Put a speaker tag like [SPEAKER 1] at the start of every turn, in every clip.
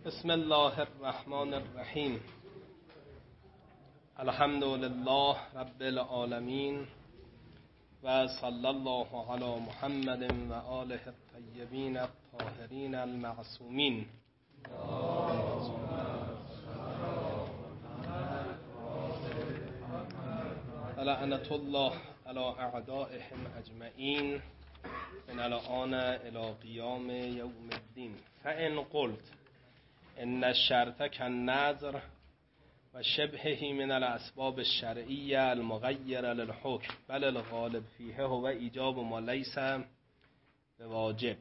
[SPEAKER 1] بسم الله الرحمن الرحیم. الحمد لله رب العالمین و صلی الله علی محمد و آله الطیبین الطاهرین المعصومین. لعنة الله علی اعدائهم اجمعین من الآن الی قیام یوم الدین. فإن قلت ان الشرط كالنذر و شبهه من الاسباب الشرعیه المغیره للحکم بل الغالب فیه هو ایجاب ما لیس بواجب.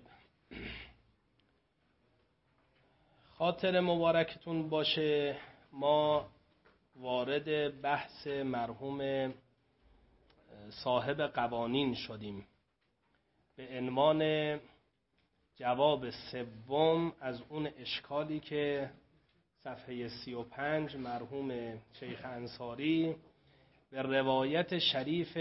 [SPEAKER 1] خاطر مبارکتون باشه، ما وارد بحث مرحوم صاحب قوانین شدیم به عنوان جواب سوم از اون اشکالی که صفحه 35 مرحوم شیخ انصاری به روایت شریف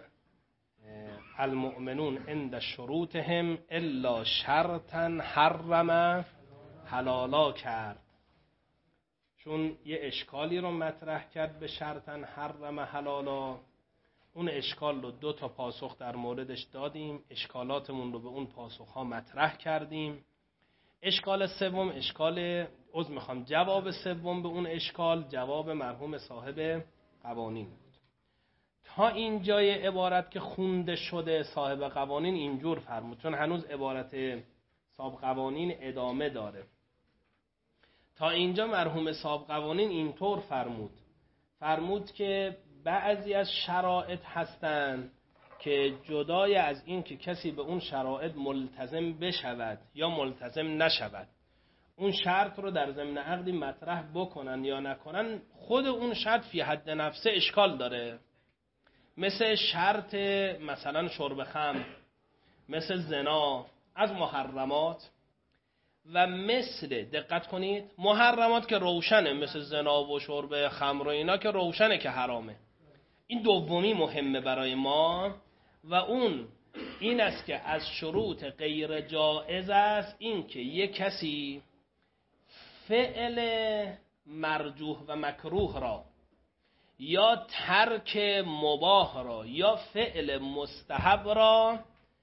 [SPEAKER 1] المؤمنون عند شروطهم الا شرطا حرم حلالا کرد. چون یه اشکالی رو مطرح کرد به شرطا حرم حلالا، اون اشکال رو 2 تا پاسخ در موردش دادیم، اشکالاتمون رو به اون پاسخ ها مطرح کردیم. اشکال سوم جواب سوم به اون اشکال جواب مرحوم صاحب قوانین بود. تا اینجای عبارت که خونده شده صاحب قوانین اینجور فرمود، چون هنوز عبارت صاحب قوانین ادامه داره. تا اینجا مرحوم صاحب قوانین اینطور فرمود که بعضی از شرایط هستند که جدای از این که کسی به اون شرایط ملتزم بشود یا ملتزم نشود، اون شرط رو در ضمن عقدی مطرح بکنن یا نکنن، خود اون شرط فی حد نفسه اشکال داره. مثل شرط مثلا شرب خمر، مثل زنا از محرمات، و مثل دقت کنید محرمات که روشنه، مثل زنا و شرب خمر و اینا که روشنه که حرامه. این دومی مهمه برای ما و اون این است که از شروط غیر جائز است این که یک کسی فعل مرجوح و مکروه را یا ترک مباح را یا فعل مستحب را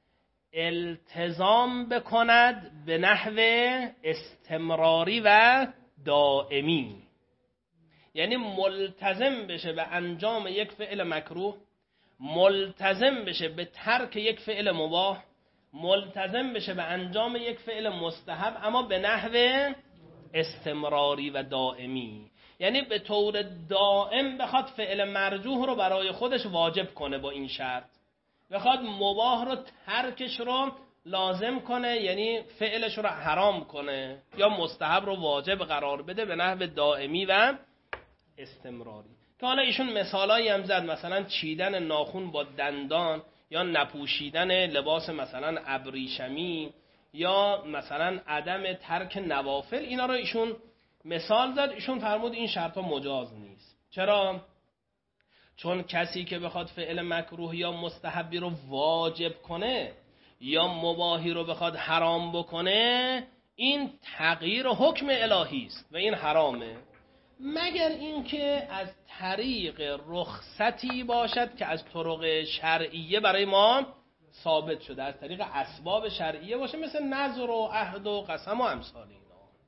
[SPEAKER 1] التزام بکند به نحو استمراری و دائمی. یعنی ملتزم بشه به انجام یک فعل مکروه، ملتزم بشه به ترک یک فعل مباح، ملتزم بشه به انجام یک فعل مستحب، اما به نحو استمراری و دائمی. یعنی به طور دائم بخواد فعل مرجوح رو برای خودش واجب کنه، با این شرط بخواد مباح رو ترکش رو لازم کنه، یعنی فعلش رو حرام کنه، یا مستحب رو واجب قرار بده به نحو دائمی و استمراری. که حالا ایشون مثالایی هم زد، مثلا چیدن ناخن با دندان، یا نپوشیدن لباس مثلا ابریشمی، یا مثلا عدم ترک نوافل. اینا رو ایشون مثال زد. ایشون فرمود این شرط ها مجاز نیست. چرا؟ چون کسی که بخواد فعل مکروه یا مستحبی رو واجب کنه یا مباحی رو بخواد حرام بکنه، این تغییر حکم الهی است و این حرامه، مگر اینکه از طریق رخصتی باشد که از طرق شرعیه برای ما ثابت شده، از طریق اسباب شرعیه باشه، مثل نذر و عهد و قسم و امثال اینا.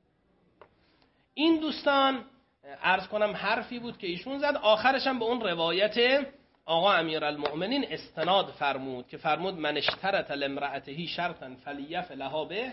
[SPEAKER 1] این دوستان عرض کنم حرفی بود که ایشون زد. آخرش هم به اون روایت آقا امیرالمؤمنین استناد فرمود که فرمود من اشترط لامرأته شرطا فلیف لها به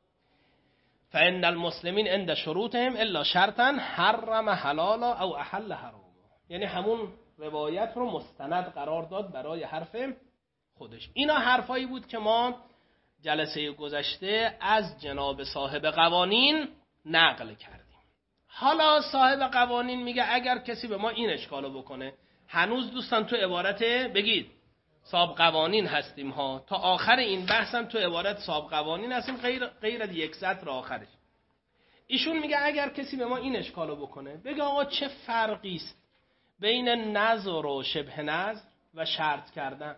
[SPEAKER 1] فإن المسلمین عند شروطهم الا شرطا حرم حلالا او احل حراما. یعنی همون روایت رو مستند قرار داد برای حرف خودش. اینا حرفایی بود که ما جلسه گذشته از جناب صاحب قوانین نقل کردیم. حالا صاحب قوانین میگه اگر کسی به ما این اشکالو بکنه، هنوز دوستان تو عبارت بگید صاحب قوانین هستیم ها، تا آخر این بحثم تو عبارت صاحب قوانین هستیم، غیر از یک سطر آخرش. ایشون میگه اگر کسی به ما این اشکالو بکنه، بگه آقا چه فرقی است بین نذر و شبه نذر و شرط کردن؟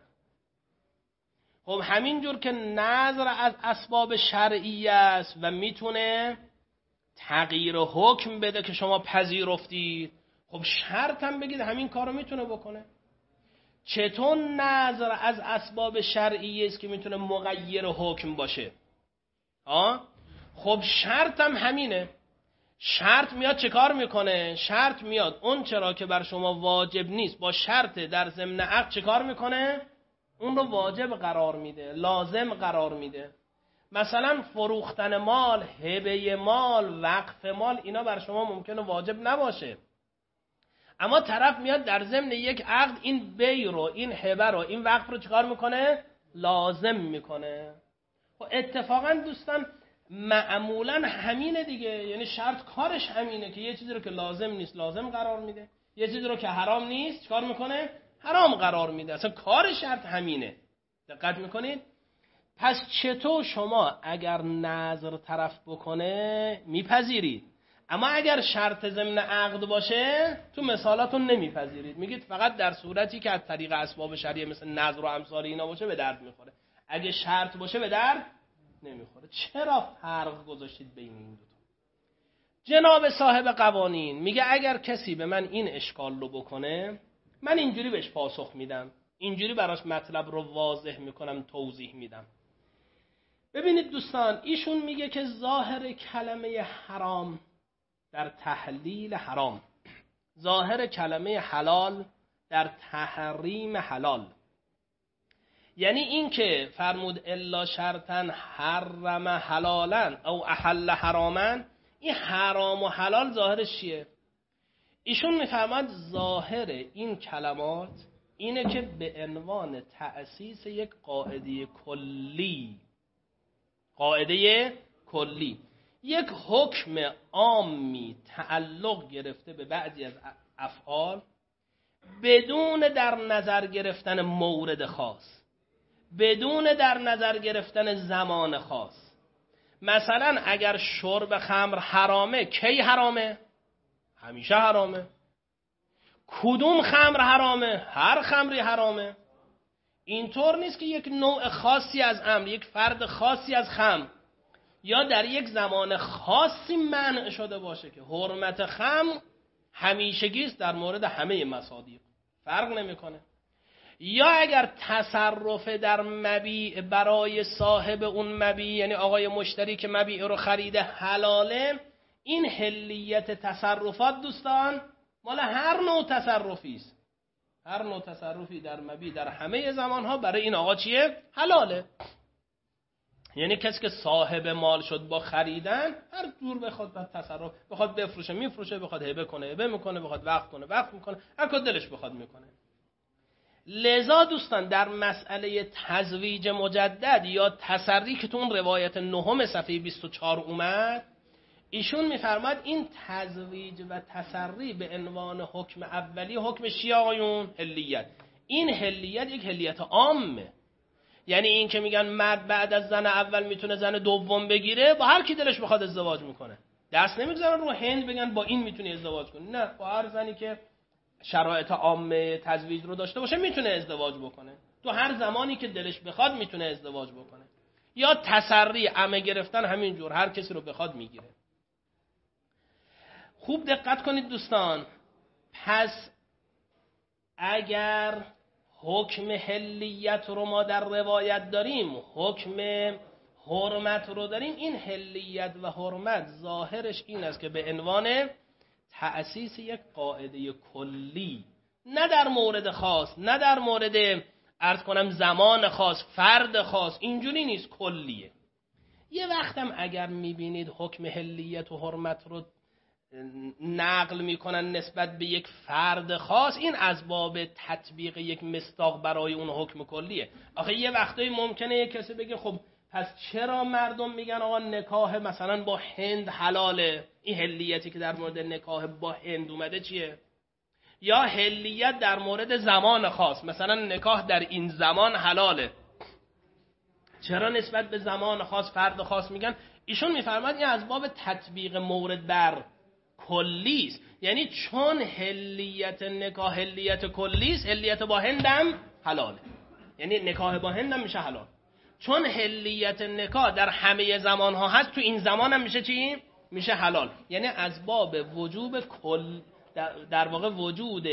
[SPEAKER 1] خب همین جور که نذر از اسباب شرعی است و میتونه تغییر حکم بده که شما پذیرفتید، خب شرط هم بگید همین کارو میتونه بکنه. چطور نظر از اسباب شرعی است که میتونه مغیر حکم باشه؟ خب شرط هم همینه. شرط میاد چه کار میکنه؟ شرط میاد اون چرا که بر شما واجب نیست با شرط در ضمن عقد چه کار میکنه؟ اون رو واجب قرار میده، لازم قرار میده. مثلا فروختن مال، هبه مال، وقف مال، اینا بر شما ممکنه واجب نباشه، اما طرف میاد در ضمن یک عقد این بی رو، این هبه رو، این وقف رو چیکار میکنه؟ لازم میکنه. و اتفاقا دوستان معمولا همینه دیگه، یعنی شرط کارش همینه که یه چیزی رو که لازم نیست لازم قرار میده، یه چیزی رو که حرام نیست چیکار میکنه؟ حرام قرار میده. اصلا کار شرط همینه. دقت میکنید؟ پس چطور شما اگر نظر طرف بکنه میپذیرید، اما اگر شرط ضمن عقد باشه تو مثالاتون نمیپذیرید، میگید فقط در صورتی که از طریق اسباب شرعیه مثل نظر و امثال اینا باشه به درد میخوره، اگه شرط باشه به درد نمیخوره. چرا فرق گذاشتید بین این دو تا؟ جناب صاحب قوانین میگه اگر کسی به من این اشکال رو بکنه، من اینجوری بهش پاسخ میدم، اینجوری براش مطلب رو واضح میکنم، توضیح میدم. ببینید دوستان، ایشون میگه که ظاهر کلمه حرام در تحلیل حرام، ظاهر کلمه حلال در تحریم حلال، یعنی این که فرمود الا شرطا حرم حلالا او احل حراما، این حرام و حلال ظاهرش چیه؟ ایشون میفرماد ظاهر این کلمات اینه که به عنوان تأسیس یک قاعده کلی، قاعده کلی، یک حکم عامی تعلق گرفته به بعضی از افعال بدون در نظر گرفتن مورد خاص، بدون در نظر گرفتن زمان خاص. مثلا اگر شرب خمر حرامه، کی حرامه؟ همیشه حرامه. کدوم خمر حرامه؟ هر خمری حرامه. اینطور نیست که یک نوع خاصی از امر، یک فرد خاصی از خمر یا در یک زمان خاصی منع شده باشه، که حرمت خمر همیشگی است در مورد همه مصادیق، فرق نمیکنه. یا اگر تصرف در مبیع برای صاحب اون مبیع، یعنی آقای مشتری که مبیع رو خریده حلاله، این حلیت تصرفات دوستان مال هر نوع تصرفی است. هر نوع تصرفی در مبیع در همه زمانها برای این آقا چیه؟ حلاله. یعنی کسی که صاحب مال شد با خریدن، هر جور بخواد تصرف، بخواد بفروشه میفروشه، بخواد هبه کنه هبه میکنه، بخواد وقف کنه وقف میکنه، هر کار دلش بخواد میکنه. لذا دوستان در مسئله تزویج مجدد یا تسری که تو اون روایت نهم صفحه 24 اومد، ایشون میفرماد این تزویج و تسری به عنوان حکم اولی، حکم چیه آقایون؟ حلیت. این حلیت یک حلیت عامه، یعنی این که میگن مرد بعد از زن اول میتونه زن دوم بگیره، با هر کی دلش بخواد ازدواج میکنه، دست نمیگذارن رو هند بگن با این میتونی ازدواج کنی، نه، با هر زنی که شرایط عامه تزویج رو داشته باشه میتونه ازدواج بکنه، تو هر زمانی که دلش بخواد میتونه ازدواج بکنه. یا تسری، عمه گرفتن، همینجور هر کسی رو بخواد میگیره. خوب دقت کنید دوستان. پس اگر حکم حلیت رو ما در روایت داریم، حکم حرمت رو داریم، این حلیت و حرمت ظاهرش این است که به عنوان تأسیس یک قاعده کلی، نه در مورد خاص، نه در مورد عرض کنم زمان خاص، فرد خاص، اینجوری نیست، کلیه. یه وقتم اگر میبینید حکم حلیت و حرمت رو نقل میکنن نسبت به یک فرد خاص، این از باب تطبیق یک مصداق برای اون حکم کلیه. آخه یه وقتایی ممکنه یک کسی بگه خب پس چرا مردم میگن آقا نکاح مثلا با هند حلاله؟ این حلیتی که در مورد نکاح با هند اومده چیه؟ یا حلیت در مورد زمان خاص، مثلا نکاح در این زمان حلاله، چرا نسبت به زمان خاص فرد خاص میگن؟ ایشون میفرماد این از باب تطبیق مورد بر کلیست، یعنی چون حلیت نکاح حلیت کلیست، حلیت با هندم حلاله، یعنی نکاح با هندم میشه حلال. چون حلیت نکاح در همه زمان ها هست، تو این زمان هم میشه چی؟ میشه حلال. یعنی از باب وجوب کل، در واقع وجود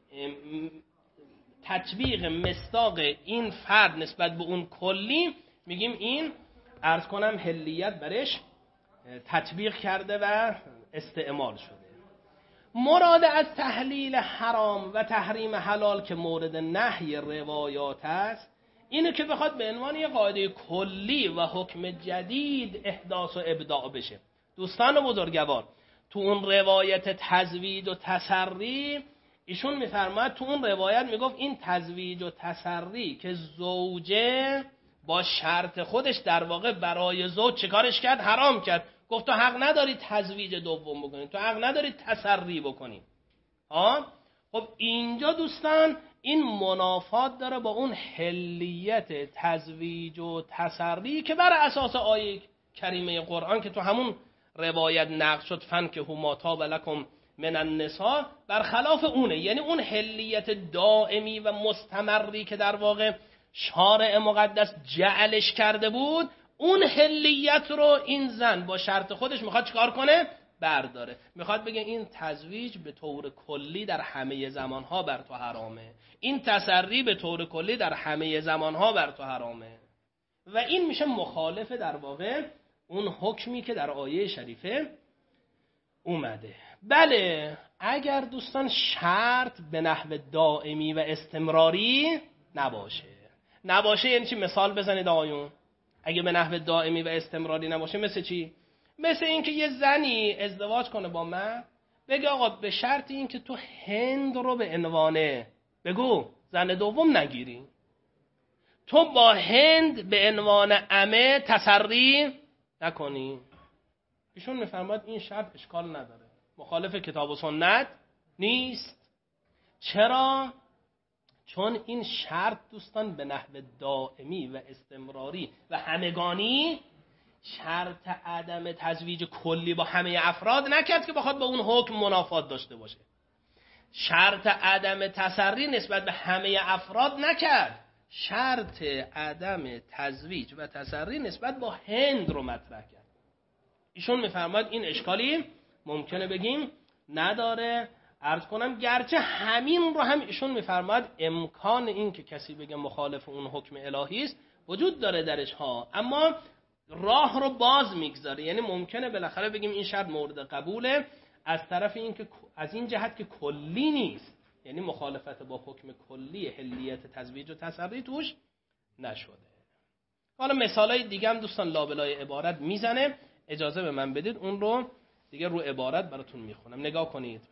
[SPEAKER 1] تطبیق مصداق این فرد نسبت به اون کلی، میگیم این عرض کنم حلیت برش تطبیق کرده و استعمال شده. مراد از تحلیل حرام و تحریم حلال که مورد نهی روایات است، اینه که بخواد به عنوان یه قاعده کلی و حکم جدید احداث و ابداع بشه. دوستان بزرگوار، تو اون روایت تزویج و تسری ایشون میفرماد، تو اون روایت میگفت این تزویج و تسری که زوجه با شرط خودش در واقع برای زوج چیکارش کرد؟ حرام کرد. گفت تو حق نداری تزویج دوم بکنی، تو حق نداری تسری بکنی. خب اینجا دوستان این منافات داره با اون حلیت تزویج و تسری که بر اساس آیه کریمه قرآن که تو همون روایت نقل شد، فنکحوا ما طاب لکم من النساء، برخلاف اونه. یعنی اون حلیت دائمی و مستمری که در واقع شارع مقدس جعلش کرده بود، اون حلیت رو این زن با شرط خودش میخواد چیکار کنه؟ برداره. میخواد بگه این تزویج به طور کلی در همه زمانها بر تو حرامه، این تسری به طور کلی در همه زمانها بر تو حرامه. و این میشه مخالف در واقع اون حکمی که در آیه شریفه اومده. بله، اگر دوستان شرط به نحو دائمی و استمراری نباشه یعنی چی؟ مثال بزنید آقایون. اگه به نحو دائمی و استمراری نباشه مثل چی؟ مثل اینکه یه زنی ازدواج کنه با من، بگه آقا به شرط اینکه تو هند رو به عنوان بگو زن دوم نگیری، تو با هند به عنوان عمه تسری نکنی. ایشون میفرماد این شرط اشکال نداره، مخالف کتاب و سنت نیست. چرا؟ چون این شرط دوستان به نحو دائمی و استمراری و همگانی شرط عدم تزویج کلی با همه افراد نکرد که بخواد با اون حکم منافات داشته باشه. شرط عدم تسری نسبت به همه افراد نکرد، شرط عدم تزویج و تسری نسبت با هند رو مطرح کرد. ایشون میفرماد این اشکالی ممکنه بگیم نداره. عرض کنم گرچه همین رو هم ایشون میفرماد امکان این که کسی بگه مخالف اون حکم الهی است وجود داره درش ها، اما راه رو باز میگذاره. یعنی ممکنه بالاخره بگیم این شرط مورد قبوله از طرف این که از این جهت که کلی نیست، یعنی مخالفت با حکم کلی حلیت تزویج و تسری توش نشده. حالا مثالای دیگه هم دوستان لابلای عبارت میزنه، اجازه به من بدید اون رو دیگه رو عبارت براتون میخونم، نگاه کنید.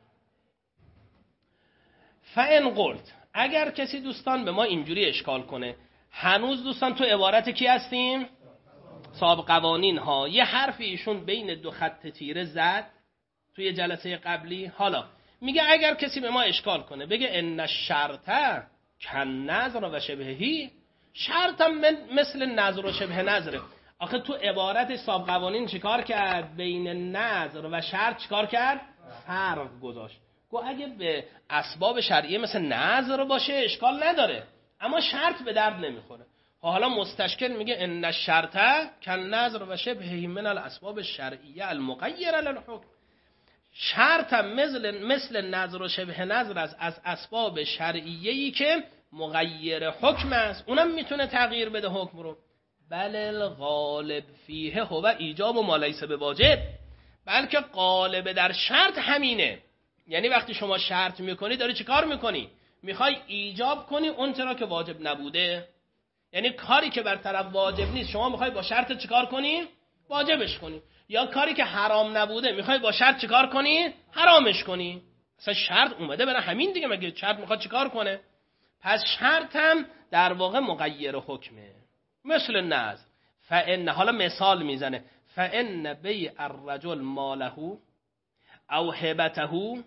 [SPEAKER 1] فَإِنْ قُلْتَ، اگر کسی دوستان به ما اینجوری اشکال کنه، هنوز دوستان تو عبارت کی هستیم؟ صاحب قوانین ها. یه حرفی ایشون بین دو خط تیره زد توی جلسه قبلی. حالا میگه اگر کسی به ما اشکال کنه بگه ان الشرط کالنذر و شبههی، شرط هم مثل نذر و شبه نذره. آخه تو عبارت صاحب قوانین چیکار کرد؟ بین نذر و شرط چیکار کرد؟ فرق گذاشت. گو اگه به اسباب شرعیه مثل نذر باشه اشکال نداره، اما شرط به درد نمیخوره. حالا مستشکل میگه ان الشرط کالنذر و شبهه من الاسباب الشرعیه المغیره للحکم. شرط هم مثل نذر و شبه نذر از اسباب شرعیه‌ای که مغیر حکم است، اونم میتونه تغییر بده حکم رو. بل الغالب فیه هو ایجاب و ما لیس بواجب، بلکه غالب در شرط همینه. یعنی وقتی شما شرط میکنی داری چی کار میکنی؟ میخوای ایجاب کنی اون چرا که واجب نبوده. یعنی کاری که بر طرف واجب نیست شما میخوای با شرط چیکار کنی؟ واجبش کنی. یا کاری که حرام نبوده میخوای با شرط چیکار کنی؟ حرامش کنی. اصلا شرط اومده برای همین دیگه، مگه شرط میخواد چیکار کنه؟ پس شرط هم در واقع مغیر حکمه. مثل نذر فان، حالا مثال میزنه، فان بیع الرجل ماله او هبته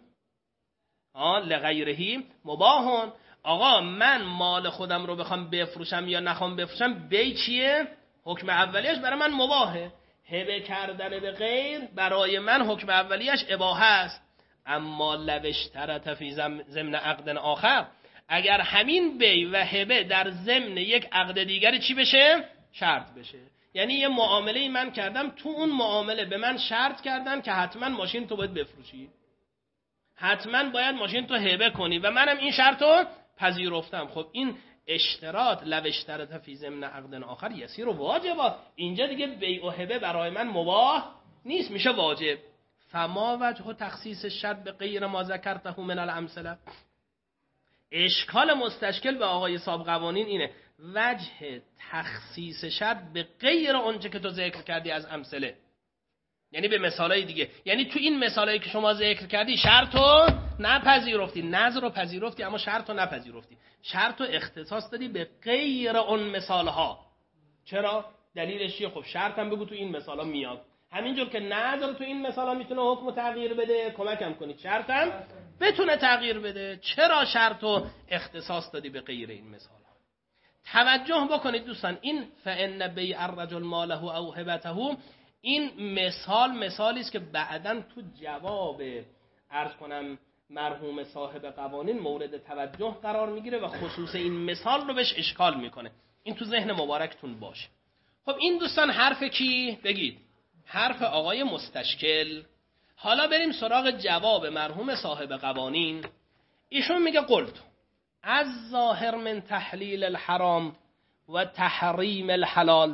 [SPEAKER 1] لغیره مباح. آقا من مال خودم رو بخوام بفروشم یا نخوام بفروشم، بی چیه؟ حکم اولیش برای من مباحه. هبه کردن به غیر برای من حکم اولیش اباحه است. اما لو اشترط فی ضمن عقد آخر، اگر همین بی و هبه در ضمن یک عقد دیگری چی بشه؟ شرط بشه. یعنی یه معامله من کردم، تو اون معامله به من شرط کردن که حتما ماشین تو باید بفروشی، حتما باید ماشین تو هبه کنی و منم این شرط رو پذیرفتم. خب این اشتراط لو اشترط فی ضمن عقد آخر یسیر و واجبا، اینجا دیگه بیع و هبه برای من مباح نیست، میشه واجب. فما وجه تخصیص شرط به غیر ما ذکرته من الامثله. اشکال مستشکل به آقای صاحب قوانین اینه، وجه تخصیص شرط به غیر اونچه که تو ذکر کردی از امثله، یعنی به مثالای دیگه. یعنی تو این مثالایی که شما ذکر کردی شرط رو نپذیرفتی، نظر رو پذیرفتی اما شرط رو نپذیرفتی، شرط رو اختصاص دادی به غیر اون مثالها. چرا؟ دلیلش چیه؟ خب شرط هم بگو تو این مثالا میاد، همینجور که نظر تو این مثالا میتونه حکم تغییر بده، کمکم کنید شرط هم بتونه تغییر بده. چرا شرط رو اختصاص دادی به غیر این مثال؟ توجه بکنید دوستان، این فإن بیع الرجل ماله او هبته، این مثالی است که بعداً تو جواب عرض کنم مرحوم صاحب قوانین مورد توجه قرار میگیره و خصوص این مثال رو بهش اشکال میکنه. این تو ذهن مبارکتون باشه. خب این دوستان حرف کی؟ بگید حرف آقای مستشکل. حالا بریم سراغ جواب مرحوم صاحب قوانین. ایشون میگه قلت از ظاهر من تحلیل الحرام و تحریم الحلال،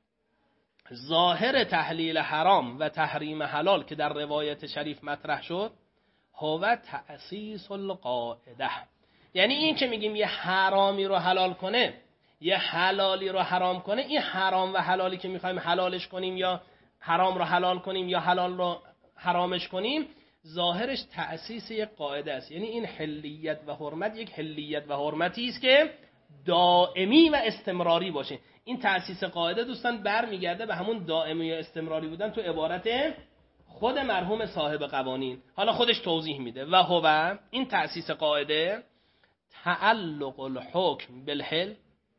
[SPEAKER 1] ظاهر تحلیل حرام و تحریم حلال که در روایت شریف مطرح شد، هو تأسیس القاعده، یعنی این که میگیم یه حرامی رو حلال کنه، یه حلالی رو حرام کنه، این حرام و حلالی که میخوایم حلالش کنیم یا حرام رو حلال کنیم یا حلال رو حرامش کنیم، ظاهرش تأسیس یک قاعده است. یعنی این حلیت و حرمت یک حلیت و حرمتی است که دائمی و استمراری باشه. این تأسیس قاعده دوستان برمیگرده به همون دائمی و استمراری بودن تو عبارت خود مرحوم صاحب قوانین. حالا خودش توضیح میده و هو، این تأسیس قاعده، تعلق الحکم بالحل،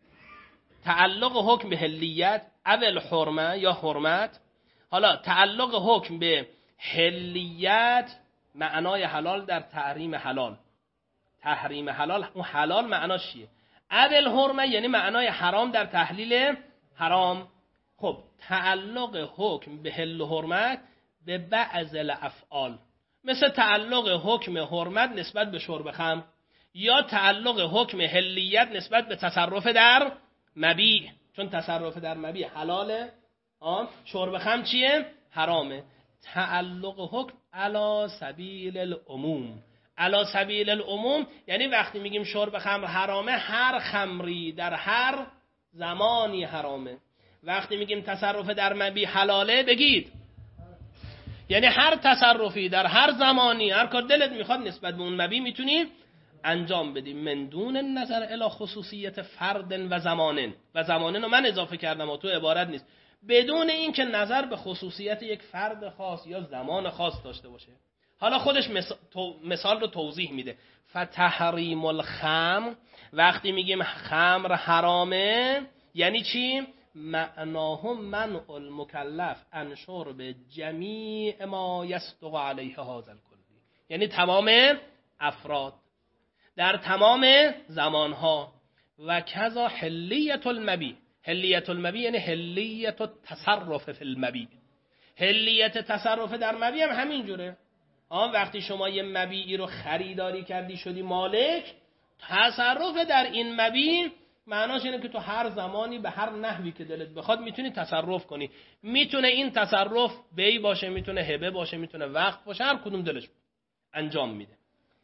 [SPEAKER 1] تعلق حکم به حلیت اول حرمه یا حرمت. حالا تعلق حکم به حلیت معنای حلال در تحریم حلال، تحریم حلال، اون حلال معناش چیه؟ اول حرمه یعنی معنای حرام در تحلیل حرام. خب تعلق حکم به حل و حرمت به بعض الافعال، مثل تعلق حکم حرمت نسبت به شرب خمر، یا تعلق حکم حلیت نسبت به تصرف در مبیع، چون تصرف در مبیع حلاله، شرب خمر چیه؟ حرامه. تعلق حکم علی سبیل العموم، علی سبیل العموم یعنی وقتی میگیم شرب خمر حرامه، هر خمری در هر زمانی حرامه. وقتی میگیم تصرف در مبیع حلاله، بگید یعنی هر تصرفی در هر زمانی، هر کار دلت میخواد نسبت به اون مبیع میتونی انجام بدیم، من دون نظر الی خصوصیت فرد و زمانن. و زمانن رو من اضافه کردم و تو عبارت نیست، بدون این که نظر به خصوصیت یک فرد خاص یا زمان خاص داشته باشه. حالا خودش مثال رو توضیح میده. فتحریم الخمر، وقتی میگیم خمر حرامه یعنی چی؟ معناه منع المکلف ان شرب جمیع ما یصدق علیه هذا الکلی، یعنی تمام افراد در تمام زمانها. و کذا حلیت المبیع، حلیت المبیع یعنی حلیت التصرف فی المبیع، حلیت تصرف در مبیع هم همین جوره. وقتی شما یه مبیعی رو خریداری کردی شدی مالک، تصرف در این مبیع معناش اینه که تو هر زمانی به هر نحوی که دلت بخواد میتونی تصرف کنی. میتونه این تصرف بیع باشه، میتونه هبه باشه، میتونه وقت باشه، هر کدوم دلش انجام میده.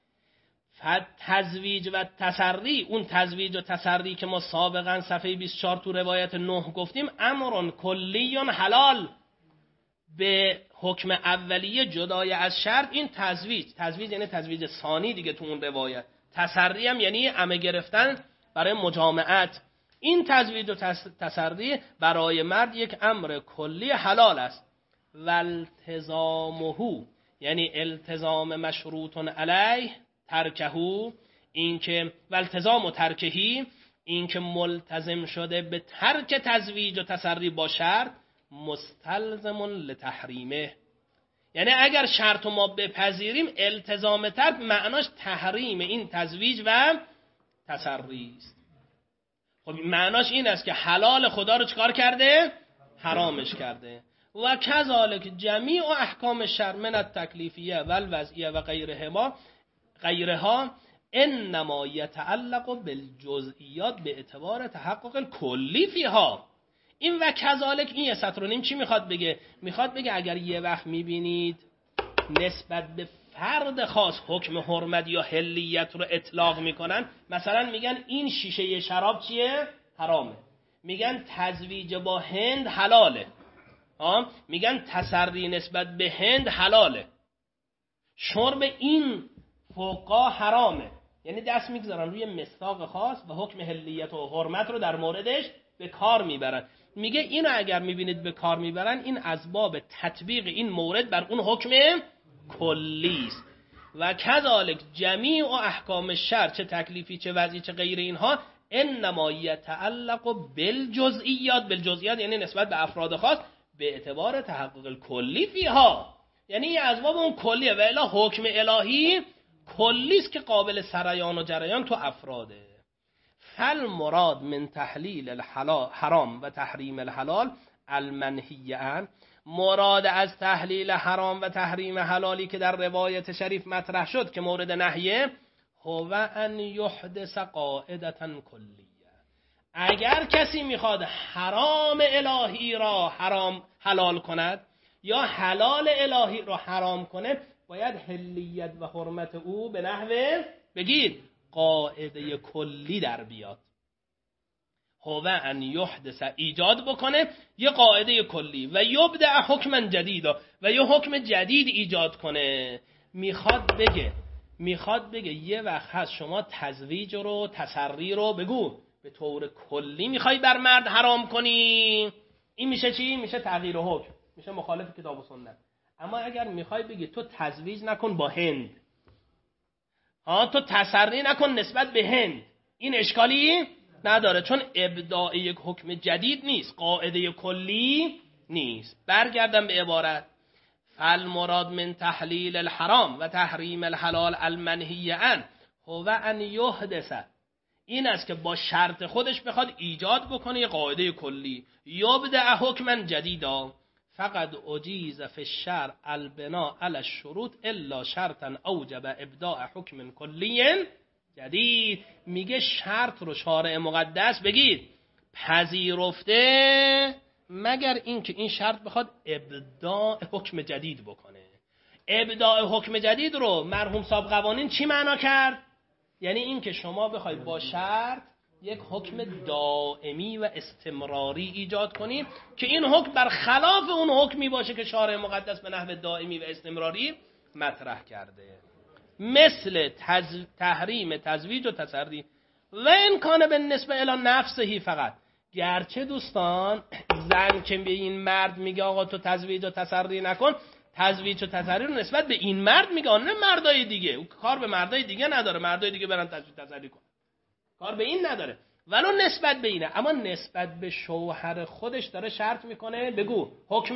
[SPEAKER 1] تزویج و تسری، اون تزویج و تسری که ما سابقا صفحه 24 تو روایت 9 گفتیم، امر کلی حلال، به حکم اولیه جدای از شرط. این تزویج یعنی تزویج ثانی دیگه تو اون روایت. تسری هم یعنی عمه گرفتن برای مجامعت. این تزویج و تسری برای مرد یک امر کلی حلال است. و التزامه یعنی التزام مشروط علیه ترکهو، این که و التزام و ترکهی، این که ملتزم شده به ترک تزویج و تسری با شرط، مستلزم لتحریمه، یعنی اگر شرط ما بپذیریم التزام ترک معناش تحریم این تزویج و تسری است. خب معناش این است که حلال خدا رو چکار کرده؟ حرامش کرده. و کذالک جمیع احکام الشرع من التکلیفیه و الوضعیه و غیرها انما یتعلق بالجزئیات به اعتبار تحقق الکلی فیها. این و کذالک این 1.5 سطر چی میخواد بگه؟ میخواد بگه اگر یه وقت میبینید نسبت به فرد خاص حکم حرمت یا حلیت رو اطلاق میکنن، مثلا میگن این شیشه شراب چیه؟ حرامه. میگن تزویج با هند حلاله. میگن تسری نسبت به هند حلاله. شرب این فوقا حرامه. یعنی دست میگذارن روی مصداق خاص و حکم حلیت و حرمت رو در موردش به کار میبرن. میگه اینو اگر میبینید به کار میبرن، این از باب تطبیق این مورد بر اون حکم کلی است. و کذالک جمیع و احکام الشرع، چه تکلیفی چه وضعی چه غیر اینها، انما یتعلق بالجزئیات یعنی نسبت به افراد خاص به اعتبار تحقق الکلی فیها، یعنی از باب اون کلیه. و الا حکم الهی کلی است که قابل سریان و جریان تو افراده. فالمراد من تحلیل الحرام و تحریم الحلال المنهی عنه، مراد از تحلیل حرام و تحریم حلالی که در روایت شریف مطرح شد که مورد نهیه، هو ان یحدث قاعدة کلیه. اگر کسی میخواد حرام الهی را حلال کند یا حلال الهی را حرام کنه، باید حلیت و حرمت او به نحو بگید قاعده کلی در بیاد. هو ان یحدث ایجاد بکنه یه قاعده کلی و یبدأ حکما جدیدا و یه حکم جدید ایجاد کنه. میخواد بگه یه وقت هست شما تزویج رو تسری رو بگو به طور کلی میخوای بر مرد حرام کنی، این میشه چی؟ میشه تغییر حکم، میشه مخالف کتاب و سنت. اما اگر میخوای بگی تو تزویج نکن با هند، تو تسری نکن نسبت به هند، این اشکالی نداره، چون ابداع یک حکم جدید نیست، قاعده کلی نیست. برگردم به عبارت فالمراد من تحلیل الحرام و تحریم الحلال المنهی عنه هو ان یحدث، این است که با شرط خودش بخواد ایجاد بکنه یه قاعده کلی. یبدأ حکما جدیدا فقد اجیز فی الشرع البناء علی الشروط الا شرطا اوجب ابداع حکم کلی جدید. میگه شرط رو شارع مقدس بگید پذیرفته مگر اینکه این شرط بخواد ابداع حکم جدید بکنه. ابداع حکم جدید رو مرحوم صاحب قوانین چی معنا کرد؟ یعنی این که شما بخوای با شرط یک حکم دائمی و استمراری ایجاد کنید که این حکم برخلاف اون حکمی باشه که شارع مقدس به نحو دائمی و استمراری مطرح کرده، مثل تحریم تزویج و تسری. و این کانه به نسبه الی نفسهی فقط، گرچه دوستان زن که به این مرد میگه آقا تو تزویج و تسری نکن، تزویج و تسری رو نسبت به این مرد میگه، نه مردای دیگه. او کار به مردای دیگه نداره، مردای دیگه برن تزویج تسری کن، کار به این نداره، ولو نسبت به اینه. اما نسبت به شوهر خودش داره شرط میکنه بگو حکم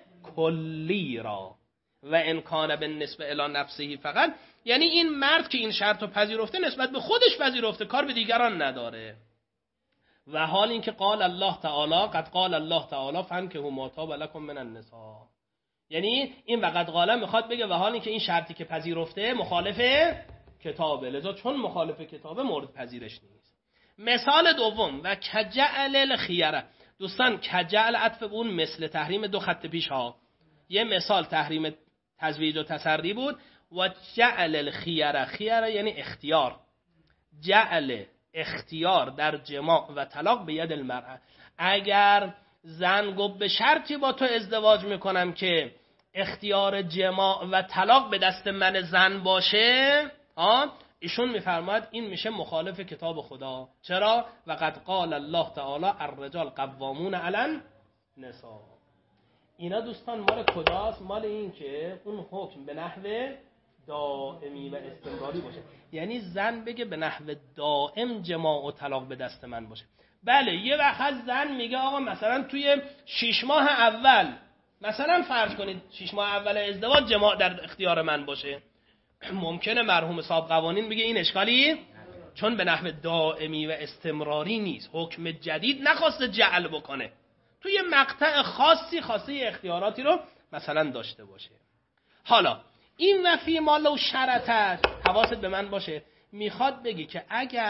[SPEAKER 1] کلی را. و ان کان بالنسبه الی نفسه فقط، یعنی این مرد که این شرط رو پذیرفته نسبت به خودش پذیرفته، کار به دیگران نداره. و حال این که قال الله تعالی قد قال الله تعالی فانکحوا ما طاب لکم من النساء، یعنی این وقد قال میخواد بگه و حال این که این شرطی که پذیرفته مخالف کتابه، لذا چون مخالف کتابه مورد پذیرش نیست. مثال دوم و کجعل الخیره. دوستان کجعل عطف اون مثل تحریم 2 خط پیش ها، یه مثال تحریم تزویج و تسری بود. و جعل الخیره، خیره یعنی اختیار، جعل اختیار در جماع و طلاق به ید المرأه. اگر زن گفت به شرطی با تو ازدواج میکنم که اختیار جماع و طلاق به دست من زن باشه، ایشون میفرماید این میشه مخالف کتاب خدا. چرا؟ و قد قال الله تعالی الرجال قوامون علی النساء. اینا دوستان مال کجاست؟ مال این که اون حکم به نحو دائمی و استمراری باشه، یعنی زن بگه به نحو دائم جماع و طلاق به دست من باشه. بله یه وقت زن میگه آقا مثلا توی 6 ماه اول، مثلا فرض کنید 6 ماه اول ازدواج جماع در اختیار من باشه، ممکنه مرحوم صاحب قوانین بگه این اشکالی، چون به نحو دائمی و استمراری نیست، حکم جدید نخواسته جعل بکنه، توی مقطع خاصی خواسته اختیاراتی رو مثلا داشته باشه. حالا این و فی ما لو شرطت، حواست به من باشه، میخواد بگی که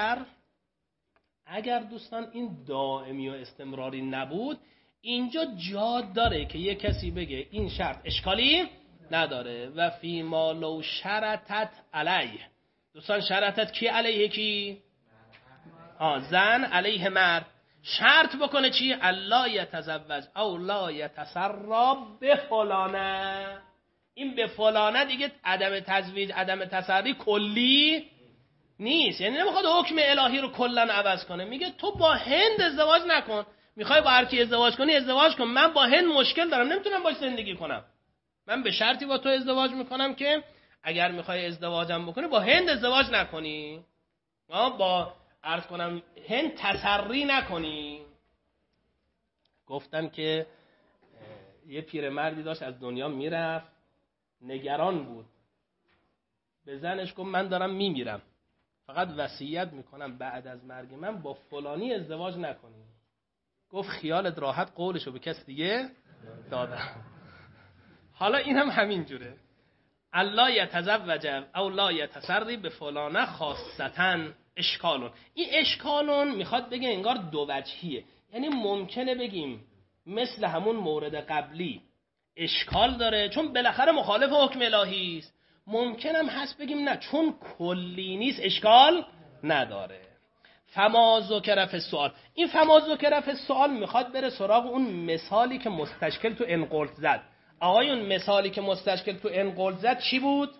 [SPEAKER 1] اگر دوستان این دائمی و استمراری نبود، اینجا جا داره که یه کسی بگه این شرط اشکالی نداره. و فی ما لو شرطت علیه، دوستان شرطت کی علیه کی؟ زن علیه مرد شرط بکنه چی؟ الله یتزوج او لا یتسرب به فلانه. این به فلانه دیگه عدم تزویج عدم تسری کلی نیست، یعنی نمیخواد حکم الهی رو کلا عوض کنه. میگه تو با هند ازدواج نکن، میخوای با هر کی ازدواج کنی ازدواج کن، من با هند مشکل دارم نمیتونم باش زندگی کنم، من به شرطی با تو ازدواج میکنم که اگر میخوای ازدواجم بکنی با هند ازدواج نکنی، با عرض کنم هند تسری نکنی. گفتن که یه پیرمردی داشت از دنیا میرفت، نگران بود، به زنش گفت من دارم میمیرم، فقط وصیت میکنم بعد از مرگ من با فلانی ازدواج نکنی. گفت خیالت راحت، قولشو به کس دیگه دادم. حالا این هم همین جوره، الله یتزوج او لا یتسری به فلانه خاصتن اشکالون. این اشکالون میخواد بگه انگار دو وجهیه، یعنی ممکنه بگیم مثل همون مورد قبلی اشکال داره چون بالاخره مخالف حکم الهی است، ممکن هم هست بگیم نه چون کلی نیست اشکال نداره. فما ذکر فی السؤال، این فما ذکر فی السؤال میخواد بره سراغ اون مثالی که مستشکل تو انقلت زد. آقایون مثالی که مستشکل تو انقلت زد چی بود؟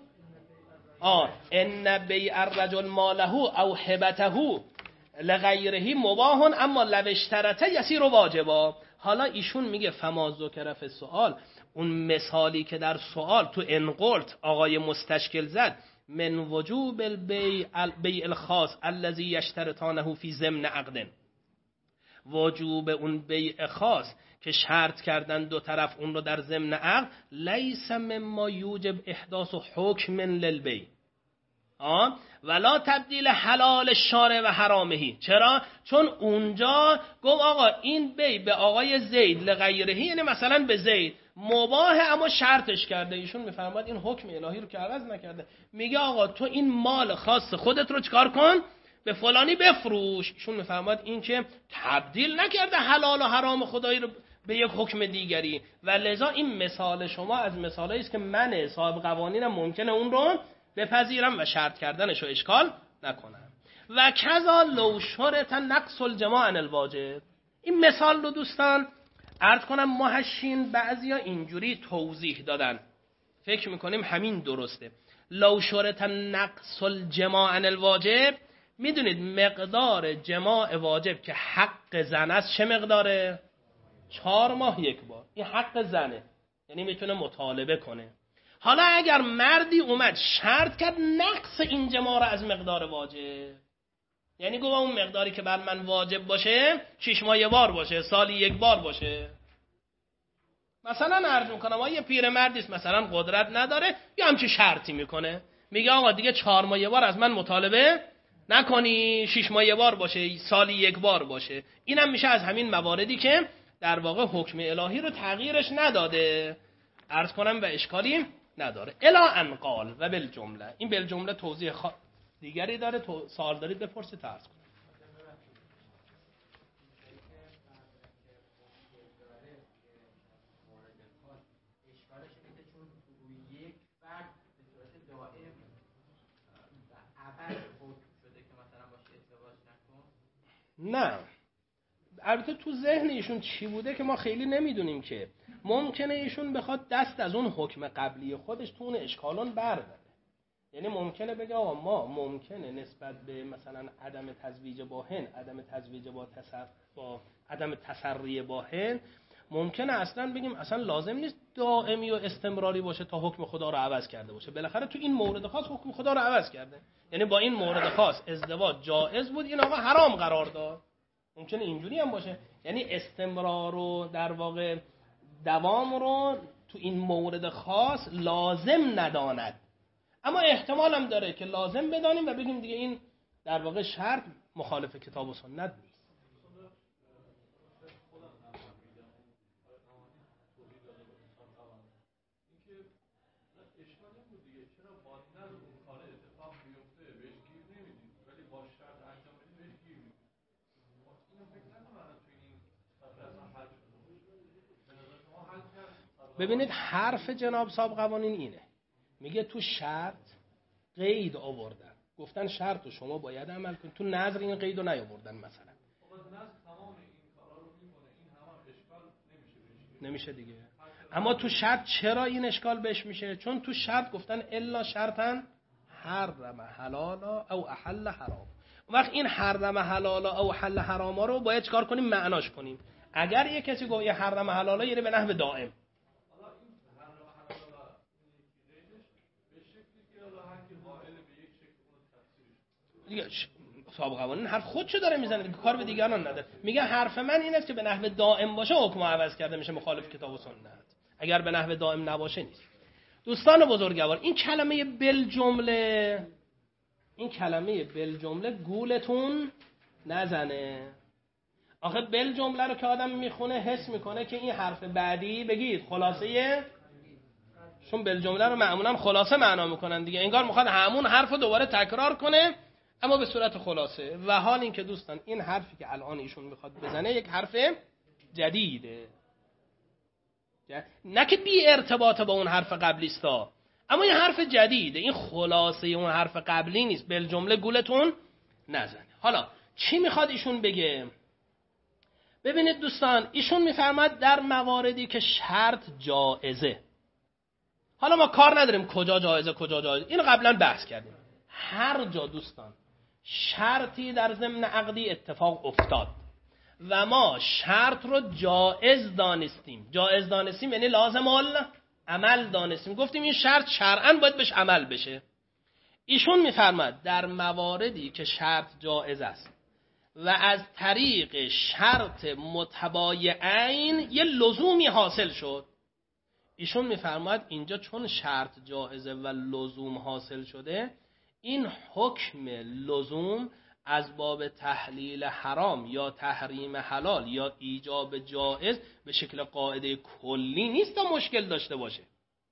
[SPEAKER 1] ان بیع الرجل ماله او هبته لغیره مباح اما لو اشترط یصیر واجبا. حالا ایشون میگه فما ذکر فی السؤال، اون مثالی که در سوال تو انقلت آقای مستشکل زد، من وجوب البیع الخاص الذي یشترطانه فی ضمن عقد، وجوب اون بیع خاص که شرط کردن دو طرف اون رو در ضمن عقد، لیس مما یوجب احداث حکم للبیع ولا تبدیل حلال شارع و حرامهی. چرا؟ چون اونجا گفت آقا این بیع به آقای زید لغیرهی، یعنی مثلا به زید مباح اما شرطش کرده. ایشون میفرماد این حکم الهی رو که عوض نکرده، میگه آقا تو این مال خاص خودت رو چکار کن؟ به فلانی بفروش. ایشون میفرماد این که تبدیل نکرده حلال و حرام خدایی رو به یک حکم دیگری، و لذا این مثال شما از مثالایی است که من صاحب قوانینم ممکنه اون رو بپذیرم و شرط کردنشو اشکال نکنم. و کذا لو شرط نقص الجماع عن الواجب. این مثال رو دوستان عرض کنم محشین بعضیا اینجوری توضیح دادن، فکر میکنیم همین درسته. لو شرط نقص الجماع عن الواجب، میدونید مقدار جماع واجب که حق زن است چه مقداره؟ 4 ماه یک بار. این حق زنه، یعنی میتونه مطالبه کنه. حالا اگر مردی اومد شرط کرد نقص این جماع را از مقدار واجب، یعنی گفت اون مقداری که بر من واجب باشه 6 ماه یک بار باشه، سالی یک بار باشه. مثلا عرض میکنم یه پیرمردی است مثلا قدرت نداره، یا همچی شرطی میکنه، میگه آقا دیگه 4 ماه یک بار از من مطالبه نکنی، 6 ماه یک بار باشه، سالی یک بار باشه. اینم میشه از همین مواردی که در واقع حکم الهی رو تغییرش نداده، عرض کنم و اشکالی نداره. الا ان قال و بالجمله، این بالجمله توضیح دیگری داره، سوال دارید بپرسید عرض کنم. نه البته تو ذهن ایشون چی بوده که ما خیلی نمیدونیم، که ممکنه ایشون بخواد دست از اون حکم قبلی خودش تو اون اشکالون برداره. یعنی ممکنه بگه آقا ما ممکنه نسبت به مثلا عدم تزویج با هن، عدم تزویج با عدم تسری با هن، ممکنه اصلا بگیم اصلا لازم نیست دائمی و استمراری باشه تا حکم خدا رو عوض کرده باشه، بالاخره تو این مورد خاص حکم خدا رو عوض کرده، یعنی با این مورد خاص ازدواج جایز بود، این آقا حرام قرار داد. ممکنه اینجوری هم باشه، یعنی استمرار رو در واقع دوام رو تو این مورد خاص لازم نداند، اما احتمال هم داره که لازم بدانیم و بگیم دیگه این در واقع شرط مخالف کتاب و سنت نیست.
[SPEAKER 2] چرا با نه اون کار اتفاق میفته بهش گیر نمیدید ولی با شرط انجام بدید بهش گیر میدید. اینو فکر نکنم تو این صفحه اصلا حل شده باشه. به نظر شما حل کرد؟
[SPEAKER 1] ببینید حرف جناب صاحب قوانین اینه، میگه تو شرط قید آوردن، گفتن شرط رو شما باید عمل کنید، تو نظر این قید رو نیاوردن مثلا. نمیشه دیگه. اما تو شرط چرا این اشکال بهش میشه؟ چون تو شرط گفتن الا شرطن حرم حلالا او احل حرام. وقت این حرم حلالا او احل حراما رو باید چکار کنیم؟ معناش کنیم. اگر یه کسی گفت یه حرم حلالا یعنی به نحو دائم، دیگه صاحب قوانین حرف خودشو داره میزنه دیگه، کار به دیگران نداره. میگه حرف من این است که به نحو دائم باشه حکم عوض کرده میشه، مخالف کتاب و سنت. اگر به نحو دائم نباشه نیست. دوستان بزرگوار، این کلمه بالجمله گولتون نزنه. آخه بالجمله رو که آدم میخونه حس میکنه که این حرف بعدی بگید خلاصه، چون بالجمله رو معمولا خلاصه معنا میکنن دیگه، انگار میخواد همون حرف رو دوباره تکرار کنه اما به صورت خلاصه. و حال این که دوستان این حرفی که الان ایشون میخواد بزنه یک حرف جدیده، نه که بی ارتباط با اون حرف قبلی است، اما این حرف جدیده، این خلاصه اون حرف قبلی نیست. بالجمله گولتون نزنه. حالا چی میخواد ایشون بگه؟ ببینید دوستان، ایشون میفرماد در مواردی که شرط جائزه. حالا ما کار نداریم کجا جایزه کجا جایزه، اینو قبلا بحث کردیم. هر جا دوستان شرطی در ضمن عقدی اتفاق افتاد و ما شرط رو جائز دانستیم یعنی لازم العمل دانستیم، گفتیم این شرط شرعاً باید بهش عمل بشه. ایشون میفرماد در مواردی که شرط جائز است و از طریق شرط متبایعین یه لزومی حاصل شد، ایشون میفرماید اینجا چون شرط جائزه و لزوم حاصل شده، این حکم لزوم از باب تحلیل حرام یا تحریم حلال یا ایجاب جائز به شکل قاعده کلی نیست تا مشکل داشته باشه.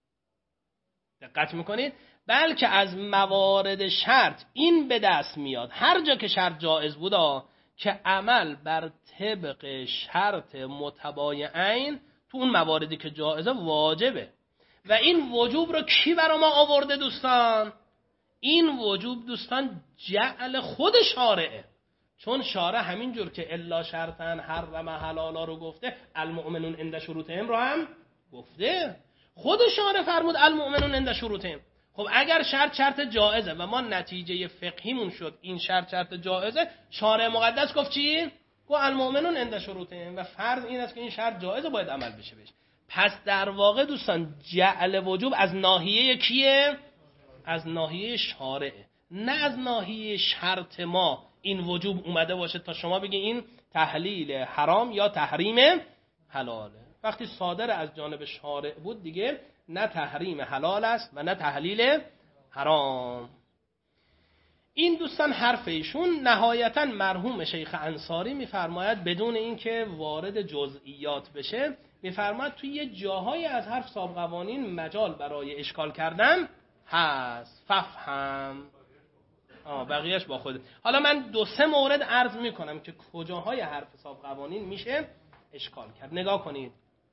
[SPEAKER 1] دقت میکنید؟ بلکه از موارد شرط این به دست میاد هر جا که شرط جائز بودا که عمل بر طبق شرط متبایعین تو اون مواردی که جائزه واجبه. و این وجوب رو کی برای ما آورده دوستان؟ این وجوب دوستان جعل خود شارعه، چون شارع همین جور که الا شرطن حرم حلالا رو گفته، المؤمنون عند شروطهم رو هم گفته. خود شارع فرمود المؤمنون عند شروطهم. خب اگر شرط جائزه و ما نتیجه فقهیمون شد این شرط جائزه، شارع مقدس گفت چی؟ گفت المؤمنون عند شروطهم و فرض این است که این شرط جائزه باید عمل بشه بهش. پس در واقع دوستان جعل وجوب از ناحیه کیه؟ از ناحیه شارعه، نه از ناحیه شرط ما این وجوب اومده باشه تا شما بگی این تحلیل حرام یا تحریم حلاله. وقتی صادر از جانب شارع بود دیگه نه تحریم حلال است و نه تحلیل حرام. این دوستان حرف ایشون. نهایتا مرحوم شیخ انصاری میفرماید بدون اینکه وارد جزئیات بشه، میفرماید توی یه جاهایی از حرف صاحب قوانین مجال برای اشکال کردن هست. ففهم بقیهش با خود. حالا من 2-3 مورد عرض میکنم که کجاهای حرف صاحب قوانین میشه اشکال کرد. نگاه کنید.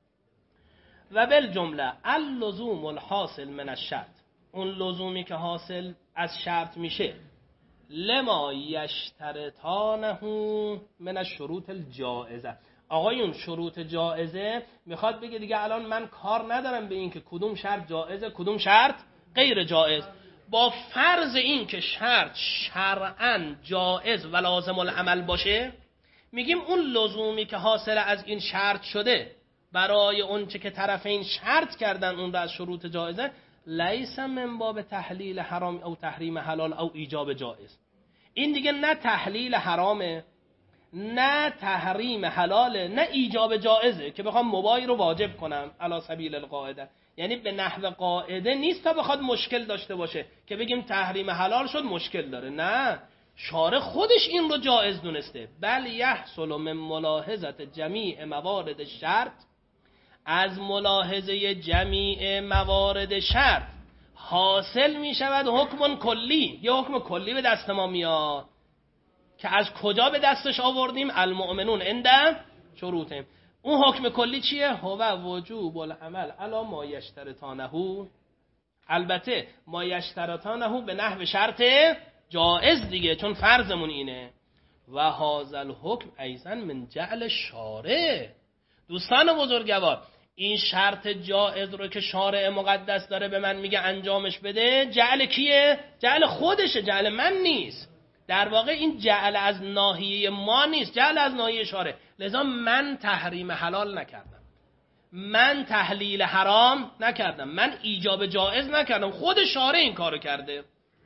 [SPEAKER 1] و بالجمله اللزوم الحاصل من الشرط، اون لزومی که حاصل از شرط میشه، لما یشترطانه من الشروط الجائزه. آقایون شروط جائزه میخواد بگه دیگه الان من کار ندارم به این که کدوم شرط جائزه کدوم شرط غیر جائز، با فرض این که شرط شرعاً جائز و لازم العمل باشه، میگیم اون لزومی که حاصل از این شرط شده برای اون چه که طرفین شرط کردن اون را از شروط جائزه، لیس من باب تحلیل حرام او تحریم حلال او ایجاب جائز. این دیگه نه تحلیل حرامه نه تحریم حلاله نه ایجاب جائزه که بخوام مباح رو واجب کنم علی سبیل القاعده. یعنی به نحو قاعده نیست تا بخواد مشکل داشته باشه که بگیم تحریم حلال شد مشکل داره. نه، شارع خودش این رو جائز دونسته. بل یحصل من ملاحظت جمیع موارد شرط، از ملاحظه جمیع موارد شرط حاصل می شود حکم کلی، یه حکم کلی به دست ما میاد که از کجا به دستش آوردیم؟ المؤمنون عند شروطهم. اون حکم کلی چیه؟ هو وجوب العمل علی ما یشترطانه. البته ما یشترطانه به نحو شرط جائز دیگه، چون فرضمون اینه. و هذا الحکم ایضا من جعل شارع. دوستان بزرگوار، این شرط جائز رو که شارع مقدس داره به من میگه انجامش بده، جعل کیه؟ جعل خودشه، جعل من نیست. در واقع این جعل از ناحیه ما نیست، جعل از ناحیه شارع. لذا من تحریم حلال نکردم، من تحلیل حرام نکردم، من ایجاب جائز نکردم، خود شارع این کارو کرده.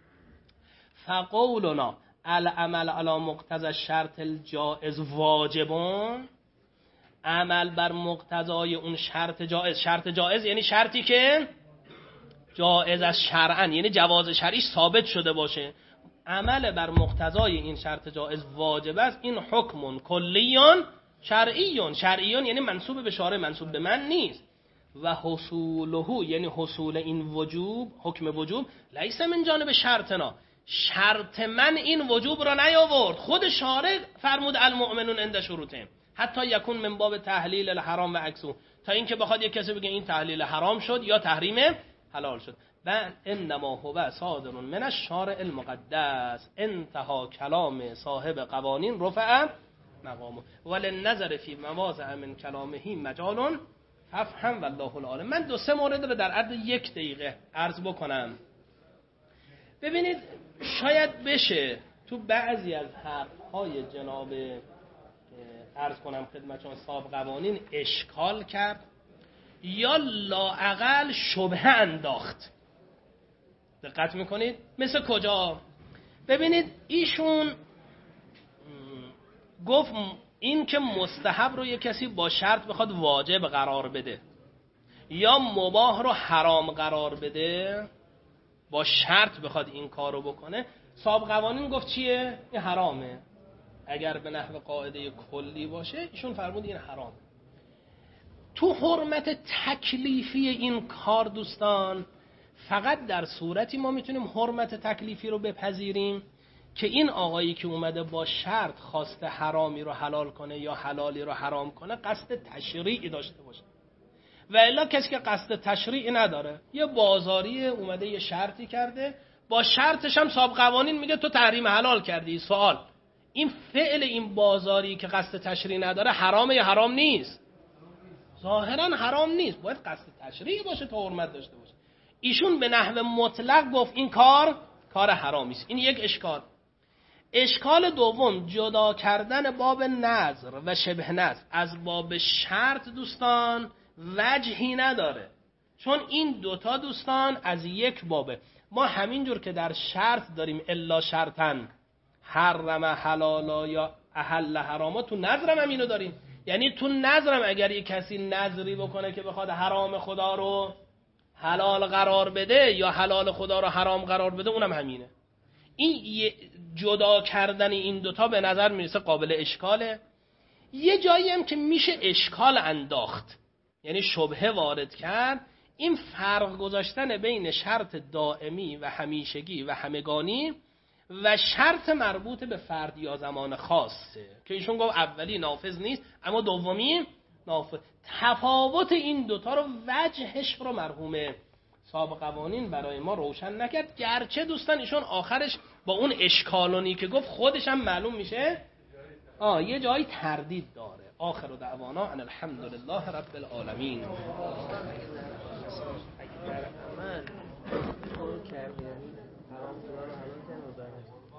[SPEAKER 1] فقولنا العمل علی مقتضی الشرط الجائز واجبون. عمل بر مقتضای اون شرط جائز. شرط جائز یعنی شرطی که جائز از شرعاً، یعنی جواز شرعی ثابت شده باشه. عمل بر مقتضای این شرط جائز واجب است. این حکم کلیون شرعیون. شرعیون یعنی منسوب به شارع، منسوب به من نیست. و حصوله یعنی حصول این وجوب، حکم وجوب، لیس من جانب شرطنا. شرط من این وجوب را نیاورد، خود شارع فرمود المؤمنون عند شروطهم. حتی یکون من باب تحلیل الحرام و عکسو، تا اینکه بخواد یک کسی بگه این تحلیل حرام شد یا تحریم حلال شد. و انما هو صادر من الشارع المقدس. انتها کلام صاحب قوانین رفع مقامه وللنظر فی مواضع من کلامه مجال فافهم والله العالم. من 2-3 مورد رو در عرض 1 دقیقه عرض بکنم. ببینید شاید بشه تو بعضی از حرفهای جناب عرض کنم خدمتشون صاحب قوانین اشکال کرد یا لااقل شبهه انداخت. دقت میکنید؟ مثل کجا؟ ببینید ایشون گفت این که مستحب رو یک کسی با شرط بخواد واجب قرار بده یا مباح رو حرام قرار بده، با شرط بخواد این کار رو بکنه، صاحب قوانین گفت چیه؟ این حرامه. اگر به نحو قاعده کلی باشه ایشون فرمود این حرام. تو حرمت تکلیفی این کار دوستان، فقط در صورتی ما میتونیم حرمت تکلیفی رو بپذیریم که این آقایی که اومده با شرط خواسته حرامی رو حلال کنه یا حلالی رو حرام کنه قصد تشریعی داشته باشه. و الا کسی که قصد تشریعی نداره، یه بازاری اومده یه شرطی کرده، با شرطش هم صاحب قوانین میگه تو تحریم حلال کردی. سوال، این فعل این بازاری که قصد تشریع نداره حرامه یا حرام نیست؟ ظاهرا حرام نیست، باید قصد تشریعی باشه تا حرمت داشته باشه. ایشون به نحو مطلق گفت این کار حرامی است. این یک اشکال. اشکال دوم، جدا کردن باب نظر و شبه نظر از باب شرط دوستان وجهی نداره، چون این دوتا دوستان از یک بابه. ما همینجور که در شرط داریم الا شرطن حرم حلالا یا احل حراما، تو نظرم هم اینو داریم. یعنی تو نظرم اگر یک کسی نظری بکنه که بخواد حرام خدا رو حلال قرار بده یا حلال خدا رو حرام قرار بده، اونم همینه. این جدا کردن این دوتا به نظر میرسه قابل اشکاله. یه جایی هم که میشه اشکال انداخت، یعنی شبهه وارد کرد، این فرق گذاشتن بین شرط دائمی و همیشگی و همگانی و شرط مربوط به فرد یا زمان خاصه که ایشون گفت اولی نافذ نیست اما دومی نافذ. تفاوت این دوتا رو وجهش رو مرحوم صاحب قوانین برای ما روشن نکرد، گرچه دوستان ایشون آخرش با اون اشکالونی که گفت خودش هم معلوم میشه یه جایی تردید داره. آخر دعوانا ان الحمدلله رب العالمین.